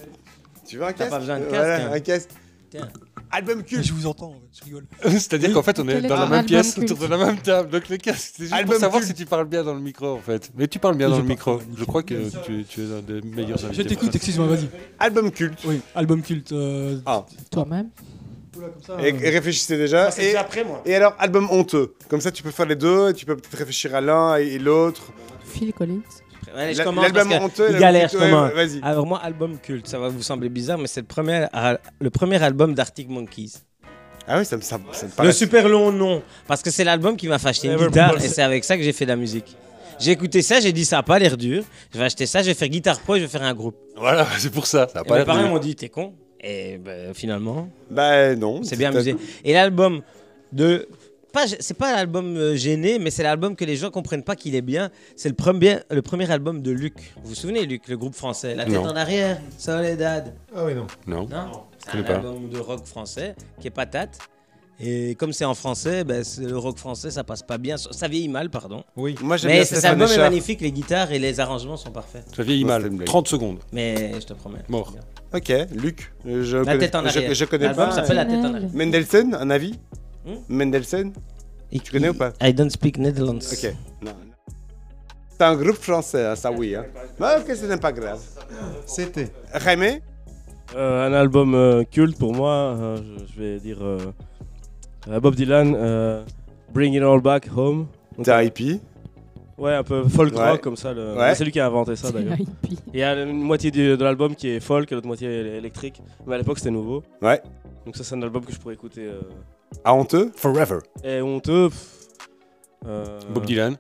Tu veux un T'as casque pas besoin de Voilà, casque, hein. un casque. Tiens. Album Mais culte. je vous entends, en fait, je rigole. C'est-à-dire qu'en fait, on est Quel est dans la ton même album pièce, culte autour de la même table. Donc le casque, c'est juste Album pour savoir culte. si tu parles bien dans le micro, en fait. Mais tu parles bien Oui, dans je le parle. micro. Je crois que tu, tu es un des meilleurs invités. Je t'écoute, excuse-moi, vas-y. Album culte. Oui, album culte. euh, Ah. Toi-même? oula, comme ça, Et, euh, et réfléchissez déjà. C'est Et, déjà après, moi. et alors, album honteux. Comme ça, tu peux faire les deux. Et tu peux peut-être réfléchir à l'un et, et l'autre. Phil Collins. Allez, je La- commence L'album parce que honteux. il l'album galère, je culte, ouais, commence. Vas-y. Alors moi, album culte, ça va vous sembler bizarre, mais c'est le premier, al- le premier album d'Arctic Monkeys. Ah oui, ça me, ça, ça me Le paraît. super long nom, parce que c'est l'album qui m'a fait acheter une Never guitare Promise. et c'est avec ça que j'ai fait de la musique. J'ai écouté ça, j'ai dit ça a pas l'air dur, je vais acheter ça, je vais faire guitare pro et je vais faire un groupe. Voilà, c'est pour ça. Ça a Et pas mes l'air parents dur. m'ont dit t'es con, et ben, finalement, Bah non. c'est bien amusé. Et l'album de... Pas, c'est pas l'album euh, gêné, mais c'est l'album que les gens comprennent pas qu'il est bien. C'est le premier, le premier album de Luc. Vous vous souvenez, Luc, le groupe français La tête Non. en arrière, Soledad. Ah oui, non. Non. Non, c'est connais un pas. album de rock français qui est patate. Et comme c'est en français, ben, c'est- le rock français ça passe pas bien, ça vieillit mal, pardon. Oui. Moi, j'aime Mais bien cet Stéphane album est Echard. magnifique, les guitares et les arrangements sont parfaits. Ça vieillit Non, mal. c'était une blague. trente secondes. Mais je te promets. Mort. Ok, Luc. euh, Je La connais, tête en arrière. Je, je connais L'album pas. s'appelle La euh, tête en arrière. Mendelssohn, un avis Hmm Mendelssohn Tu connais ou pas I don't speak Netherlands. Ok. Non. C'est un groupe français, hein, ça oui. Hein. Mais ok, ce n'est pas grave. C'était. Jaime? Euh, un album euh, culte pour moi, euh, je, je vais dire euh, euh, Bob Dylan, euh, Bring It All Back Home. Donc, T'es un hippie? Ouais, un peu folk Ouais. rock comme ça. Le... Ouais. C'est lui qui a inventé ça C'est d'ailleurs. un hippie. Il y a une moitié du- de l'album qui est folk et l'autre moitié est électrique. Mais à l'époque c'était nouveau. Ouais. Donc ça c'est un album que je pourrais écouter. Euh... À honteux? Forever. Et honteux. pff, euh... Bob Dylan.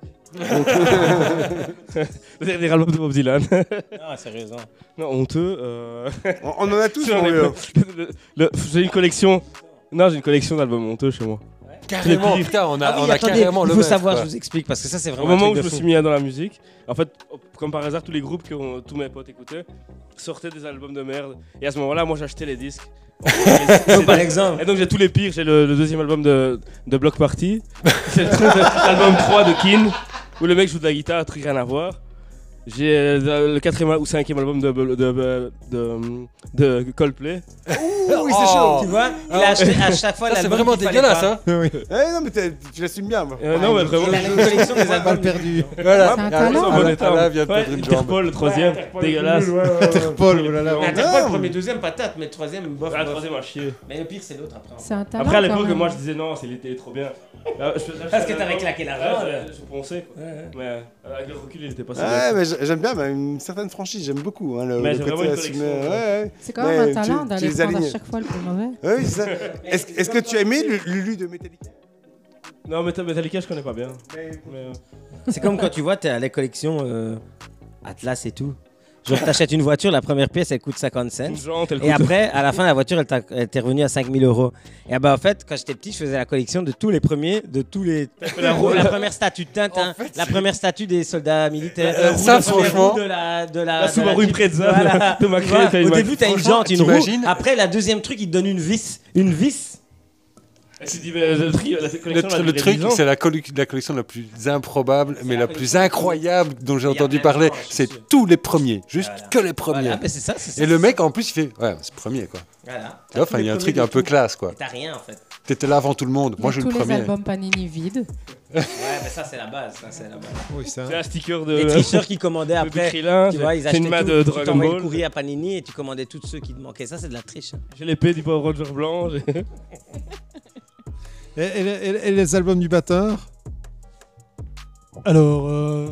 Le dernier album de Bob Dylan. Ah, sérieusement. Non, honteux. Euh... On, on en a tous, J'en mon ai vieux. plein. Le- le- J'ai une collection. Non, j'ai une collection d'albums honteux chez moi. Carrément, pires. putain, on a, Ah oui, on a attendez, carrément il le faut maître, savoir, quoi. je vous explique, parce que ça c'est Au vraiment un moment où truc je de me fou. suis mis dans la musique, en fait, comme par hasard, tous les groupes que on- tous mes potes écoutaient sortaient des albums de merde. Et à ce moment-là, moi j'achetais les disques. Donc, par exemple, Et donc j'ai tous les pires. J'ai le, le deuxième album de, de Block Party. C'est le- l'album trois de Keane, où le mec joue de la guitare, truc rien à voir. J'ai euh, le quatrième ou cinquième album de, de, de, de, de Coldplay. Ouh, oui, c'est chaud. tu vois, il a acheté à chaque fois Ça, c'est l'album vraiment qu'il fallait dégueulasse, pas. hein. Oui. Eh non, mais t'es- tu l'assumes bien, moi. Euh, non, mais vraiment. Il a une collection des Balle albums. perdue. Voilà. C'est un Ah, talent. Alain- Bon état. Alain vient de Ouais, perdre une jambe. Interpol, le troisième, dégueulasse. Interpol, oh là là. Mais Interpol, le premier, deuxième, patate, mais le troisième, bof. Ah, le bof. troisième a chier. Mais le pire, c'est l'autre après. C'est un talent. Après, à quand l'époque, même. moi je disais non, c'est l'été trop bien. Là, je- là, je Parce fais que t'avais un claqué album, l'argent, ouais, là. Je je ponçais, quoi. Mais euh, avec le recul, il était pas si Ouais, bien. mais j'ai- j'aime bien, mais une certaine franchise, j'aime beaucoup. Hein, le, Mais le j'ai côté vraiment une assumé. collection, Ouais, ouais. C'est quand même Mais un talent tu- tu d'aller les prendre à alignes. chaque fois le plus mauvais. Ouais, oui, c'est ça. Est-ce est-ce que tu as aimé le- Lulu de Metallica? Non, Meta- Metallica, je connais pas bien. Mais, euh, C'est comme quand tu vois, t'es à la collection euh, Atlas et tout. Genre, t'achètes une voiture, la première pièce, elle coûte cinquante cents. une jante, elle Et coûte- après, à la fin, la voiture, elle, t'a- elle était revenue à cinq mille euros. Et bah, en fait, quand j'étais petit, je faisais la collection de tous les premiers, de tous les. La, roue- la première statue de Tintin, la première statue des soldats militaires. Euh, la ça, première franchement- roue de la. De la, La de Subaru Jeep. Impreza Voilà. de ma Tu vois, créée, au t'as une début, t'as une Franchement, jante, une roue. t'imagines Après, la deuxième truc, il te donne une vis. Une vis. Et tu dis, mais le tri- la Le, collection, tr- elle a le duré truc, dix ans. c'est la, collu- la collection la plus improbable, mais la la collection plus incroyable dont j'ai Il y a entendu plein de parler. gens, je suis C'est sûr. tous les premiers, juste Voilà. que les premiers. Voilà, mais c'est ça, c'est ça. Et le mec, en plus, il fait ouais, c'est le premier, quoi. Voilà. Tu vois, enfin, il y a un truc un peu classe, quoi. T'as rien, en fait. T'étais là avant tout le monde. Il y Moi, a je suis tous le les premier. albums Panini vides. Ouais, mais ça, c'est la base. Ça, c'est la base. Oui, ça. C'est un sticker de. Les tricheurs qui commandaient de après. Krillin, Tu vois, ils c'est achetaient une main tout, de tu Dragon t'envoyais le Ball. courrier à Panini et tu commandais tous ceux qui te manquaient. Ça, c'est de la triche. hein. J'ai l'épée du Power Ranger blanc. j'ai- Et, et- et- et les albums du batteur? Alors, euh,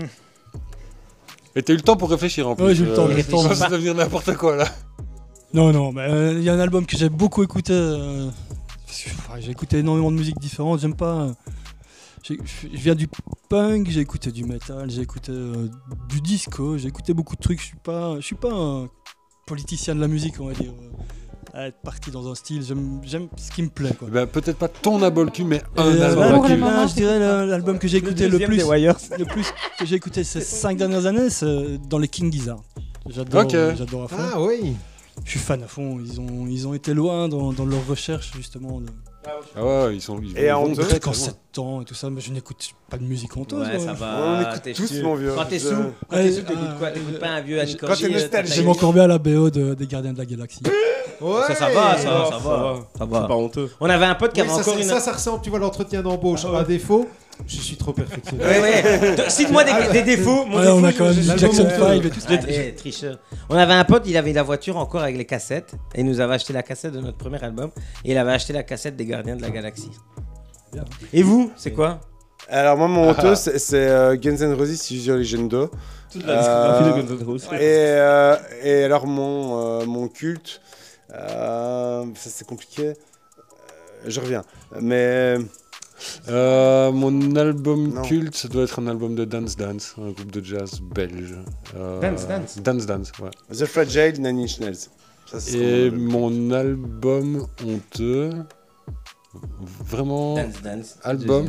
Et t'as eu le temps pour réfléchir en plus. Ouais, j'ai eu le temps, j'ai eu le temps. Ça va devenir n'importe quoi, là. non, non, mais euh, il y a un album que j'ai beaucoup écouté. euh, parce que, enfin, j'ai écouté énormément de musique différente. J'aime pas. euh, j'ai- Je viens du punk, j'ai écouté du metal, j'ai écouté euh, du disco, j'ai écouté beaucoup de trucs. Je suis pas, je suis pas un politicien de la musique, on va dire. euh, à être parti dans un style, j'aime j'aime ce qui me plaît, quoi. Ben, peut-être pas ton album cul, mais Et, un euh, album là, Pour cul. le moment, là, je dirais le- l'album que j'ai écouté le, deuxième plus, des Wires. le plus que j'ai écouté ces cinq dernières années, c'est dans les King Gizzard. J'adore, Ok. j'adore à fond. Ah oui. Je suis fan à fond. Ils ont, ils ont été loin dans, dans leur recherche justement. De... Ah ouais, ils sont. Ils Et vont en deux, très, très Jusqu'en loin. sept ans et tout ça, mais je n'écoute pas de musique honteuse. Ouais, ouais. ça On va. écoute t'es tous, sûr. mon vieux. Quand t'es Je- sous, quand Ouais, t'es sous, t'écoutes ah, quoi T'écoutes euh, pas un vieux Annie quand t'es Cordy, euh, nostalgique. t'as- J'aime encore bien la B O de- des Gardiens de la Galaxie. Ouais. Ça, ça va, ça, Ça va, va, ça ça va. va. Ça C'est va. pas honteux. On avait un pote qui Oui, avait ça, encore c'est- une. ça, ça ressemble, tu vois, l'entretien d'embauche. Ah ouais. À défaut, je suis trop perfectionniste. Ouais, ouais. De- Cite-moi des, des défauts. Mon Ouais, défaut, on a je- quand même je- du je- Jackson Ouais. five et tout ça. Allez, tricheur. On avait un pote, il avait la voiture encore avec les cassettes. Et il nous avait acheté la cassette de notre premier album. Et il avait acheté la cassette des Gardiens de la Galaxie. Bien. Et vous, c'est quoi? Alors, moi, mon honteux, c'est c'est, euh, Guns N' Roses, Use Your Legendo. Toute la discographie Euh, de Guns N' Roses. Et, euh, et alors, mon, euh, mon culte, euh, ça c'est compliqué. Euh, je reviens. Mais. Euh, mon album Non. culte, ça doit être un album de Dance Dance, un groupe de jazz belge. Euh, Dance Dance Dance Dance, ouais. The Fragile, Nine Inch Nails. Ça, c'est Et mon- mon album honteux, vraiment Dance Dance. album,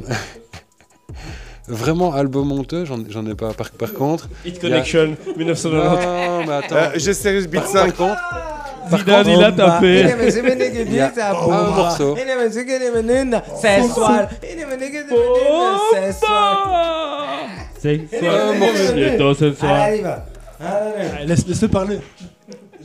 vraiment album honteux, j'en j'en ai pas. Par, par contre, Hit Connection, mille neuf cent quatre-vingt-dix. non, mais attends. Euh, J'ai Serious Beat par, cinq. par contre, Zidane, il a tapé. il y a un morceau. C'est soir. C'est soir. C'est Un morceau. c'est toi ce soir. Allez, va. Allez, laisse, laisse-le parler.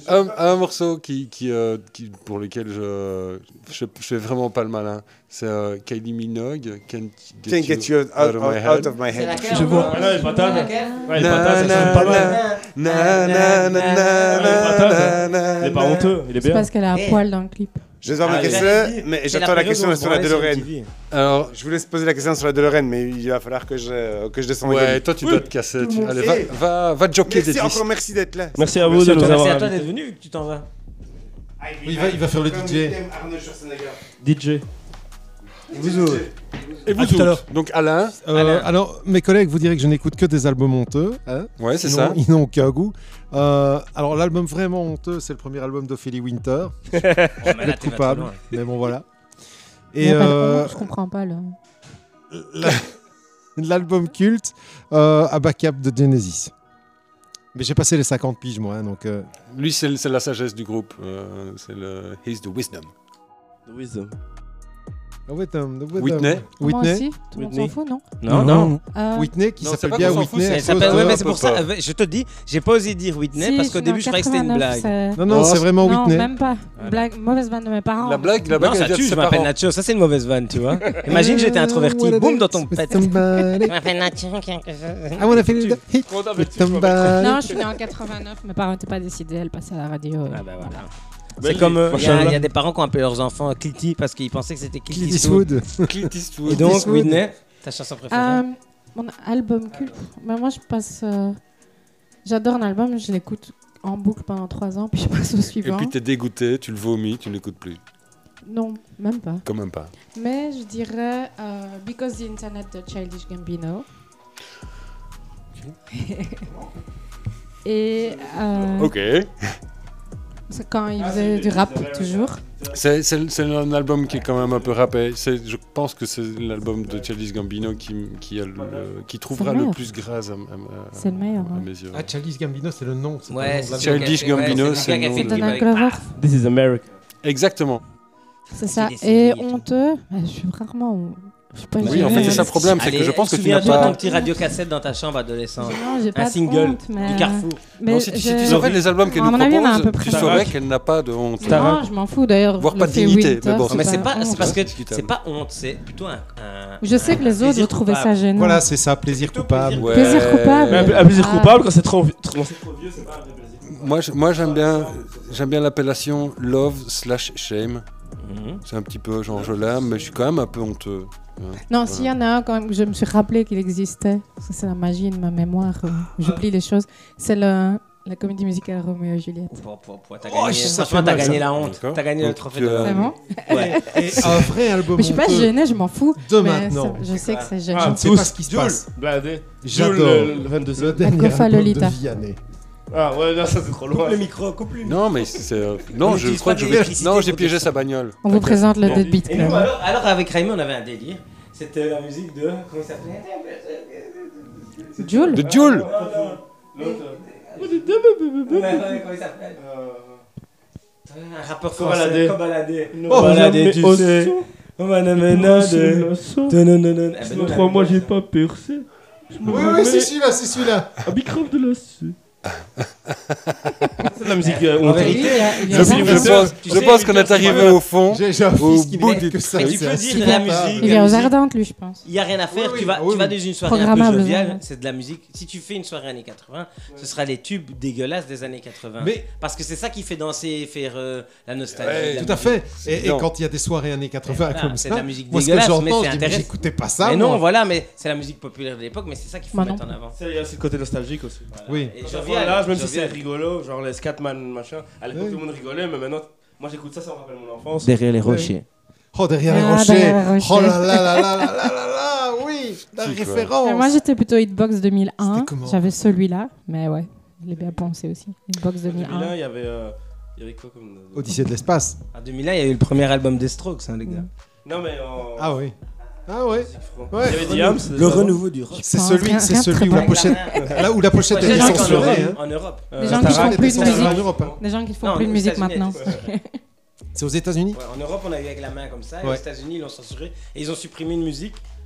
un, un morceau qui, qui, euh, qui, pour lequel je, je, je fais vraiment pas le malin. C'est euh, Kylie Minogue, Can't Get, Can't get you out, out, of my out, head. out of my head. Je vois. Ah non, les patates. Ouais, les Na, patates, ça na, sonne pas mal. na, na, na, na, na, na, Il est pas na. honteux, il est C'est bien. parce qu'elle a un Eh. poil dans le clip. Je dois Ah, me j'ai casser, mais C'est j'attends la période question où on sur la branlait sur DeLorean. M T V. Alors, Je voulais se poser la question sur la DeLorean, mais il va falloir que je, que je descende. ouais, toi tu dois te casser. Tu- Allez, va, Eh. va, va joker des Merci, disques. encore merci d'être là. Merci à vous Merci de à nous toi, merci avoir à toi d'être invités. venu vu que tu t'en vas. Il va- il va faire le D J. Arnaud Schwarzenegger. D J. Vous autres. Et vous À tout à autres. l'heure. Donc Alain, Euh, Alain. alors, mes collègues vous diraient que je n'écoute que des albums honteux. Hein. ouais, c'est Ils ça. n'ont- Ils n'ont aucun goût. Euh, alors, l'album vraiment honteux, c'est le premier album d'Ophélie Winter. Oh, mais là, Être t'es pas trop coupable. loin. Mais bon, voilà. Il y Et a pas de euh, honte, je comprends pas le. la- l'album culte, euh, Abacab de Genesis. Mais j'ai passé les cinquante piges, moi. hein, donc, euh, Lui, c'est c'est la sagesse du groupe. euh, c'est le He's the Wisdom. The Wisdom. ah ouais, t'as- t'as- Whitney. Moi Whitney. aussi, tout le monde Whitney. s'en fout, non Non, non. Euh, Whitney, qui Non, c'est s'appelle pas bien qu'on s'en fout, Whitney. c'est- à Elle cause s'appelle- de- ouais, mais un c'est peu pour ça. pas. euh, Je te dis, j'ai pas osé dire Whitney si, parce je qu'au suis début en je croyais que c'était une quatre-vingt-neuf, blague. c'est- Non, non, Non, c'est vraiment Non, Whitney. même pas. Blague, mauvaise vanne de mes parents. La blague, la blague, Non, ça elle vient de tue, je ses m'appelle parents. Nacho, ça c'est une mauvaise vanne, tu vois. Imagine j'étais introverti, Euh, boum dans ton with pet. somebody. Je m'appelle Nacho, quelque chose. I wanna feel the heat Comment t'appelles-tu, with je m'appelle somebody. Non, je suis née en quatre-vingt-neuf, mes parents n'étaient pas décidés, elles passaient à la radio. Ah bah voilà. Belle C'est comme euh, vie. il y, a- Machallah. il y a des parents qui ont appelé leurs enfants Clitty parce qu'ils pensaient que c'était Clint Clint Eastwood. Eastwood. Clint Eastwood. Et donc Eastwood. Whitney, ta chanson préférée. Euh, mon album culte, ben moi je passe. euh, J'adore un album, je l'écoute en boucle pendant trois ans, puis je passe au Et suivant. puis t'es dégoûté, tu le vomis, tu ne l'écoutes plus. Non, même pas. Quand même pas. Mais je dirais euh, Because the Internet de Childish Gambino. Et euh, Ok. c'est quand il faisait du rap, toujours. C'est c'est- c'est un album qui est quand même un peu rappé. C'est- Je pense que c'est l'album de Childish Gambino qui, qui, a le, qui trouvera C'est le le meilleur. plus grâce à, à- à- C'est le meilleur, à ouais. mes yeux. Ah, Childish Gambino, c'est le nom. c'est pas Ouais, le nom de la c'est bande. Childish le gars qui a fait- Gambino, ouais, c'est le gars qui a le fait nom le de- Donald clip avec- Glover, This is America. Exactement. c'est ça. C'est Et décidé et tout. honteux, ben, je suis rarement. Je suis pas Oui, gênée, en fait, c'est ça mais- le problème, c'est que je pense que tu n'as souviens-toi de pas. ton petit radiocassette dans ta chambre adolescente. Non, j'ai pas Un de single honte, mais... du Carrefour. Mais Non, si, tu- si je- tu savais les albums qu'elle À nous mon avis, on a un peu propose, tu près. saurais qu'elle n'a pas de honte. Non, je m'en fous d'ailleurs. Voire le pas de fait dignité, Winter, mais bon, Non, mais c'est pas, honte. c'est parce que discutable. c'est pas honte, c'est plutôt un. un- Je sais que un les autres plaisir trouvaient ça coupable. gênant. Voilà, c'est ça, plaisir Plutôt coupable. plaisir Ouais. Plaisir coupable. Mais un, un plaisir Ah. coupable quand c'est trop, trop, quand c'est trop vieux, c'est pas un vrai plaisir. Moi, je- moi j'aime bien, j'aime bien l'appellation love slash shame. Mhm. C'est un petit peu genre je l'aime, mais je suis quand même un peu honteux. Non, s'il y en a un quand même que je me suis rappelé qu'il existait, parce que c'est la magie de ma mémoire, euh, j'oublie les choses, c'est le, la comédie musicale Roméo et Juliette. Pouah, pouah, pouah, T'as Oh, gagné, ça franchement, fait t'as mal, gagné ça. la honte. D'accord. T'as gagné le Donc, trophée tu de as- la Vraiment Ouais. Et un vrai album Mais je suis pas honteux gênée, je m'en fous. de mais maintenant. ça- je sais que c'est gênant. Ah, Je ne sais tous. pas ce qui se Jules, passe. blindé. J'adore. Jules, le- le Le vingt-deuxième. dernier Gofa album de Lolita. Vianney. Ah ouais, non, ça c'est trop loin. Coupe le micro, coupe le micro. Non, mais c'est. euh, Non, On je n'utilise crois pas que je vais. d'électricité Non, j'ai pour piégé dire sa ça. bagnole. On vous présente le Bon. Deadbeat Et Club. nous, alors, alors avec Raimi, on avait un délire. C'était la musique de. Comment il s'appelait Jules De Jules. L'autre. Ouais, ouais, comment il s'appelle Un rappeur Cobaladé. français. Cobaladé. Oh, Cobaladé, tu jamais sais. osé. On m'a amené Dun-dun-dun-dun. Eh ben, nous, on Trois avait mois fait j'ai ça. pas percé. Je me Oui, oui, c'est celui-là, c'est celui-là. à Bicrave de la su. C'est de la musique euh, En honteuse. vérité, Il y a- il y a Je, ça. je Victor, pense, tu je sais, pense qu'on Victor, est tu arrivé vois- au fond. J'ai j'ai un Au fils qui bout me dit du que ça. Mais tu c'est peux dire de la insupportable. musique. Il est aux Ardentes, lui, je pense. Il n'y a rien à faire, Oui, tu oui, vas, ah oui, tu vas oui. dans une soirée un peu Programmable, joviale, ouais. c'est de la musique. Si tu fais une soirée années quatre-vingts, ce sera les tubes dégueulasses des années quatre-vingts. Mais- Parce que c'est ça qui fait danser et faire euh, la nostalgie. Ouais, de la Tout à musique. fait. Et, et évident. quand il y a des soirées années quatre-vingts Voilà, comme c'est ça, de la musique moi ce que dégueulasse, mais j'entends, c'est je dis, mais intéressant. j'écoutais pas ça. Mais non, moi. voilà, mais c'est la musique populaire de l'époque, mais c'est ça qu'il faut Moi mettre non. en avant. Il y a aussi le côté nostalgique aussi. Oui. Et Jovial, jovial, là, même si c'est jovial. rigolo, genre les Scatman machin. À l'époque, Oui. tout le monde rigolait, mais maintenant, moi j'écoute ça, ça me rappelle mon enfance. Derrière les rochers. Oh, derrière les Ah, rochers. derrière les rochers. Oh là là là là là là là là, oui, la C'est quoi référence. Mais moi, j'étais plutôt Hitbox deux mille un. C'était comment J'avais celui-là, mais ouais, je l'ai bien pensé aussi. Hitbox En deux mille un, deux mille un. il y avait, euh, il y avait quoi comme. Odyssée de l'espace. En deux mille un, il y a eu le premier album des Strokes, hein, les gars. Non, mais en. Ah oui. Ah ouais. musique franc. Ouais. Il y avait Diams. Le renouveau du rock. C'est pense celui, rien- c'est rien de celui très où la bon. pochette, là où la pochette Ouais, était des gens qui sont en censurée. Europe, hein. en Europe. Euh, Des gens qui Starac, font plus de C'était censuré musique. en Europe. hein. Des gens qui font Non, plus de aux musique États-Unis, maintenant. C'est aux États-Unis. Ouais, en Europe, on a eu avec la main comme ça. Et aux Ouais. États-Unis, ils l'ont censuré. Et ils ont supprimé une musique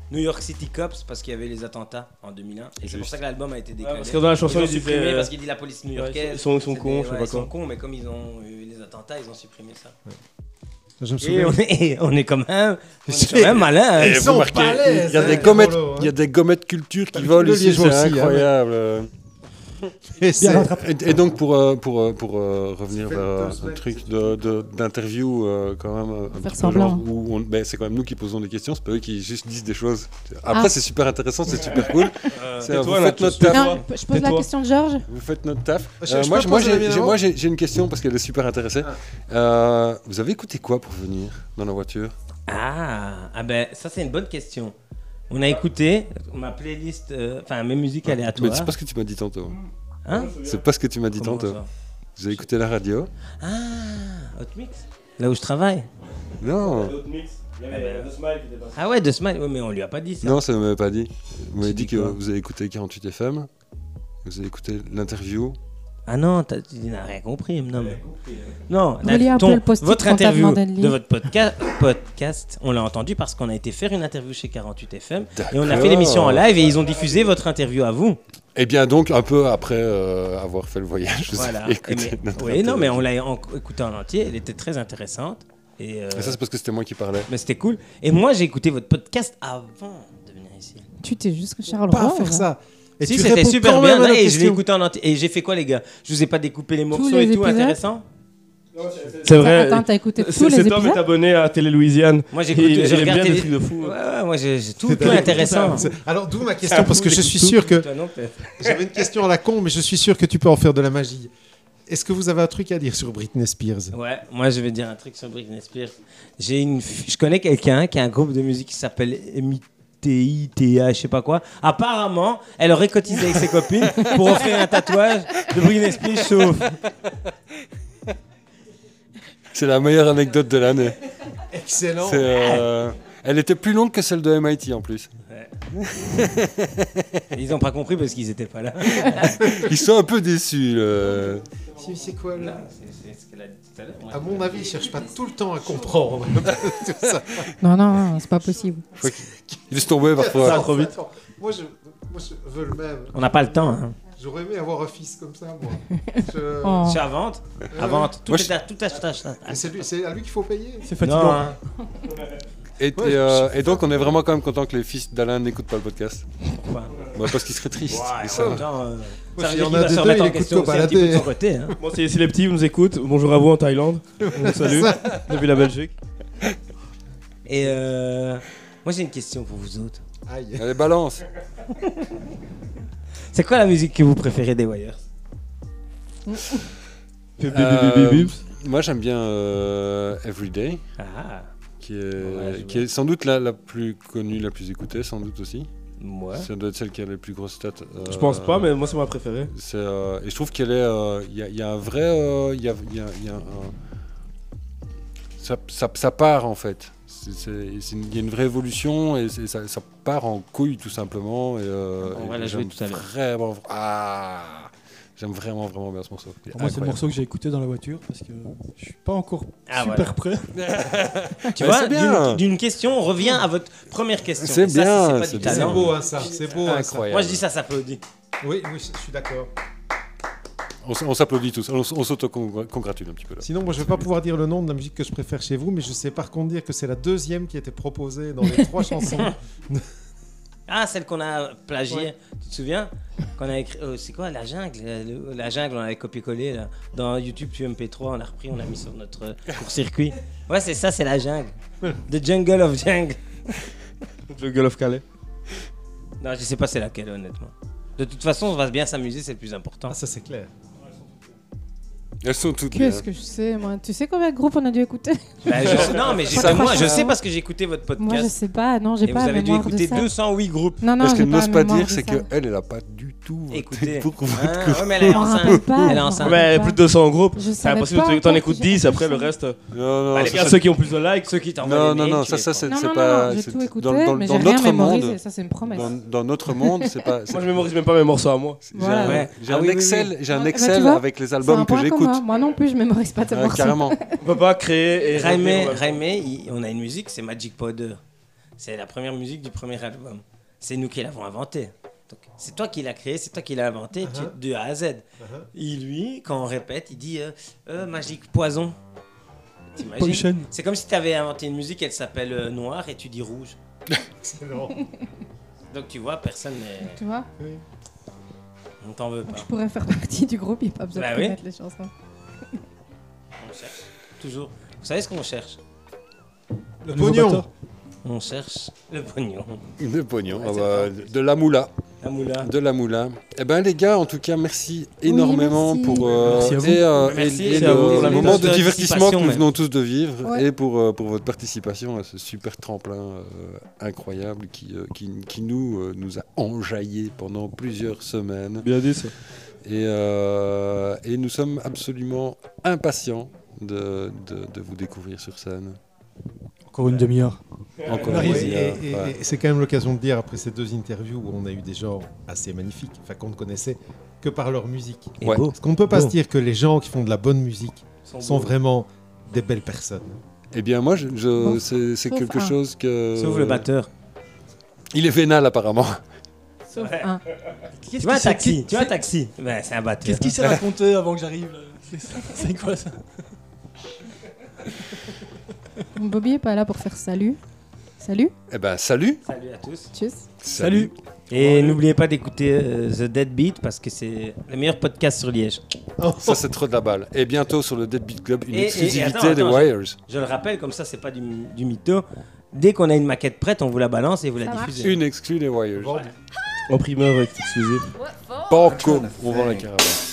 New York City Cops parce qu'il y avait les attentats en deux mille un. Et c'est pour ça que l'album a été déclaré. parce que dans la chanson, ils ont ils disaient, supprimé euh, parce qu'il dit la police new-yorkaise. ouais, ils sont- ils sont C'est cons, des- je sais ouais, pas ils sont quoi. cons, mais comme ils ont eu les attentats, ils ont supprimé ça. Je me Et souviens. on est, on est quand même, on est quand même malin. hein. Et Ils vous sont remarquez, balèzes, il y a hein, des les gommettes, Rolos, hein. il y a des gommettes culture T'as qui le volent truc de ici, c'est liégeois aussi, hein, incroyable. Et c'est- Et, et donc pour euh, pour euh, pour euh, revenir fait vers euh, deux un semaines, truc c'est de de- d'interview euh, quand même un Faire petit peu semblant. genre où on, ben, c'est quand même nous qui posons des questions, c'est pas eux qui juste disent des choses. Après Ah. c'est super intéressant, c'est super cool. C'est, vous tais-toi, faites là, notre tu- taf. Non, je pose la Tais-toi. question de Georges. Vous faites notre taf. Je- je Euh, peux moi, poser moi, la j'ai, mienne j'ai- avant moi, j'ai, j'ai une question parce qu'elle est super intéressée. Ah. Euh, vous avez écouté quoi pour venir dans la voiture? Ah, ah ben ça c'est une bonne question. On a écouté ma playlist, euh, enfin mes musiques Mais aléatoires. c'est pas ce que tu m'as dit tantôt. Hein? C'est pas ce que tu m'as dit Comment tantôt. ça Vous avez écouté la radio? Ah, Hot Mix. Là où je travaille. Non. Ah ouais, de Smile. Ouais, mais on lui a pas dit ça. Non, ça ne m'avait pas dit. Vous m'avez J'ai dit dit que quoi vous avez écouté quarante-huit F M. Vous avez écouté l'interview. Ah non, t'as- tu n'as rien compris. Non, mais... non Relis un ton- peu le post-it votre qu'on t'a interview demandé de lire. de votre podca- podcast, on l'a entendu parce qu'on a été faire une interview chez quarante-huit F M et on a D'accord. fait l'émission en live et ils ont diffusé votre interview à vous. Et bien donc, un peu après euh, avoir fait le voyage, vous Voilà. avez Et écouté mais- notre oui, non, mais interview. on l'a en- écoutée en entier. Elle était très intéressante. Et, euh, Et ça, c'est parce que c'était moi qui parlais. mais c'était cool. Et moi, j'ai écouté votre podcast avant de venir ici. Tu t'es juste que Charles Pas Rohr, faire hein. ça. Et si, tu c'était réponds super quand bien. même à là, nos et je l'ai questions. écouté en entier. Et j'ai fait quoi, les gars? Je vous ai pas découpé les morceaux les et tout, épisodes intéressant? C'est vrai. Attends, t'as écouté tous C'est- les Cet homme est épisodes abonné à Télé Louisiane. Moi, Il, j'écoute, il je aime regarde bien des télé- trucs de fou. Ouais, ouais, moi, j'ai j'ai tout, C'est tout dingue. intéressant. C'est- Alors d'où ma question, parce que je suis sûr que... Toi, non, peut-être. J'avais une question à la con, mais je suis sûr que tu peux en faire de la magie. Est-ce que vous avez un truc à dire sur Britney Spears? Ouais, moi je vais dire un truc sur Britney Spears. J'ai une, f- je connais quelqu'un qui a un groupe de musique qui s'appelle M I T I T A, je sais pas quoi. Apparemment, elle aurait cotisé avec ses copines pour offrir un tatouage de Britney Spears sauf. C'est la meilleure anecdote de l'année. Excellent. C'est, euh, Elle était plus longue que celle de M I T en plus. Ils ont pas compris parce qu'ils étaient pas là. Ils sont un peu déçus. euh. C'est- C'est quoi là? C'est c'est ce qu'elle a dit tout à l'heure. À mon avis, ils cherchent pas tout le temps à comprendre. Tout ça. Non, non, non, c'est pas possible. Ils laissent tomber Ça parfois. va trop vite. Attends, Moi, je, moi, je veux le même. On n'a pas le temps. Hein. J'aurais aimé avoir un fils comme ça, moi. Je- Oh. C'est à vente. À Ouais. vente. Tout Moi, est à tout à- tout à- tout à- Mais c'est lui- c'est à lui qu'il faut payer. C'est Non, fatigant. hein. Et, et, Ouais, euh, je- et donc, on est vraiment quand même content que les fils d'Alain n'écoutent pas le podcast. Quoi. Bah, parce qu'ils seraient tristes. Ouais, c'est ça. en même temps, euh, Moi, ça s'il veut y dire en qu'il a va des se deux, remettre il en écoute question qu'au aussi un petit peu de balader. son côté. Hein. Bon, si, si les petits vous nous écoutent, bonjour à vous en Thaïlande. On vous salue depuis la Belgique. Et euh, moi j'ai une question pour vous autres. Aïe. Allez, balance. C'est quoi la musique que vous préférez des Wires? Euh, moi, j'aime bien euh, Everyday, Ah, qui est, Ouais, je qui est sans doute la, la plus connue, la plus écoutée, sans doute aussi. moi. Ça doit être celle qui a les plus grosses stats. euh, Je pense pas, mais moi c'est ma préférée. c'est, euh, et je trouve qu'elle est. euh, Il y, a- il y a un vrai. euh, Il y a, il y a- il y a un- ça, ça, ça part en fait. C'est- c'est- c'est une- Il y a une vraie évolution et c'est- ça, ça part en couille tout simplement. Et, euh, On va et la jouer j'aime tout à l'heure. Vraiment. Ah, j'aime vraiment, vraiment bien ce morceau. Il est Pour moi, c'est le incroyable. morceau que j'ai écouté dans la voiture parce que je suis pas encore Ah, super voilà. prêt. Tu Ouais, vois, c'est bien. d'une- d'une question, on revient à votre première question. C'est Et ça, bien, c'est pas c'est du bien. C'est talent. beau, hein, ça. C'est beau, hein, ça. Incroyable. Moi je dis ça s'applaudit. Oui, oui, je je suis d'accord. On, s- on s'applaudit tous, on, s- on s'auto-congratule un petit peu là. Sinon, moi, je vais pas pouvoir dire le nom de la musique que je préfère chez vous, mais je sais par contre dire que c'est la deuxième qui a été proposée dans les trois chansons. Ah, celle qu'on a plagiée, Ouais. tu te souviens? Qu'on a écrit, euh, c'est quoi, la jungle? Le- La jungle, on avait copié-collé là. Dans YouTube, tu M P trois, on a repris, on a mis sur notre euh, court-circuit. Ouais, c'est ça, c'est la jungle. The Jungle of Jungle. Jungle of Calais. Non, je sais pas c'est laquelle, honnêtement. De toute façon, on va bien s'amuser, c'est le plus important. Ah, ça, c'est clair. Elles sont toutes bien. Qu'est-ce que je sais, moi? Tu sais combien de groupes on a dû écouter? Bah, je sais- non, mais j'ai- Ça, moi, je franchement. sais parce que j'ai écouté votre podcast. Moi, je sais pas. Non, j'ai et pas vous la avez dû mémoire de écouter ça. deux cent huit groupes. Non, non, Mais ce j'ai qu'elle pas n'ose la pas mémoire dire, de c'est ça. qu'elle, elle a pas du tout voté Écoutez. pour votre Hein, ouais, mais elle est Je m'en enceinte. rappelle pas. Elle est je m'en enceinte. rappelle Mais pas. plus de deux cents groupes. Je C'est savais impossible, pas tu- t'en encore écoutes que j'ai- dix, après le reste. Non, non, Bah, les ça, Regarde c'est- ceux qui ont plus de likes. Ceux qui t'envoient non, des non, mails, non, tu ça, les ça prends. c'est Non, c'est non, pas. non, j'ai c'est- tout dans, écouté, dans- mais dans j'ai rien notre mémorisé. monde, Ça, c'est une promesse. dans, dans notre monde, c'est pas. c'est- Moi je mémorise même pas mes morceaux à moi. J'ai Voilà. un, Ouais. j'ai Ah un oui, oui, Excel, oui. j'ai un Ouais, bah, Excel tu vois, avec les C'est un albums que point j'écoute. commun. Moi non plus, je mémorise pas tes Ouais, morceaux. carrément. On peut pas créer et Raimé, remplir. Raimé, il- on a une musique, c'est Magic Powder. C'est la première musique du premier album. C'est nous qui l'avons inventé. Donc, c'est toi qui l'as créé, c'est toi qui l'as inventé, Uh-huh. tu- de A à Z. Uh-huh. Et lui, quand on répète, il dit euh, euh, magique poison. T'imagines? Potion. C'est comme si tu avais inventé une musique, elle s'appelle euh, Noir et tu dis rouge. Excellent. Donc tu vois, personne n'est. Tu vois, On t'en veut pas. je pourrais faire partie du groupe, il n'y a pas besoin Bah de oui. connaître les chansons. On cherche. Toujours. Vous savez ce qu'on cherche? Le Nouveau pognon. batteur. On cherche le pognon. De pognon, Ouais, ah c'est bah, pas- de la moula. La moula. De la moula. Eh ben les gars, en tout cas, merci énormément merci. pour euh, Merci à vous. et, euh, Merci, et- et merci à le, vous pour le l'invitation. moment de De divertissement que participation, nous même. venons tous de vivre Ouais. et pour, euh, pour votre participation à ce super tremplin euh, incroyable qui, euh, qui, qui nous, euh, nous a enjaillé pendant plusieurs semaines. Bien dit ça. Et, euh, et nous sommes absolument impatients de, de, de vous découvrir sur scène. Encore une demi-heure. Encore Et, une et- demi-heure, et- ouais. et c'est quand même l'occasion de dire, après ces deux interviews où on a eu des gens assez magnifiques, enfin qu'on ne connaissait que par leur musique. Et Ouais. beau. Parce qu'on ne peut pas Beau. se dire que les gens qui font de la bonne musique sont beaux. vraiment des belles personnes. Eh bien, moi, je, je- Bon. c'est c'est Sauf quelque un. chose que. Sauf le batteur. Il est vénal, apparemment. Sauf Ouais. un. Tu vois un taxi, tu vois un taxi. Ben, c'est un batteur. Qu'est-ce qu'il s'est raconté avant que j'arrive là C'est- C'est quoi ça? Bobby est pas là pour faire salut. Salut. Eh ben, salut. Salut à tous. Tchuss. Salut. Et n'oubliez pas d'écouter euh, The Dead Beat parce que c'est le meilleur podcast sur Liège. Ça, c'est trop de la balle. Et bientôt sur le Deadbeat Club, une Et- et- et exclusivité attends, des attends, Wires. Je le rappelle, comme ça, c'est pas du, du mytho. Dès qu'on a une maquette prête, on vous la balance et vous la Ça marche. diffusez. Une exclue des Wires. En primeur exclusive. Pas comme on vend la caravane.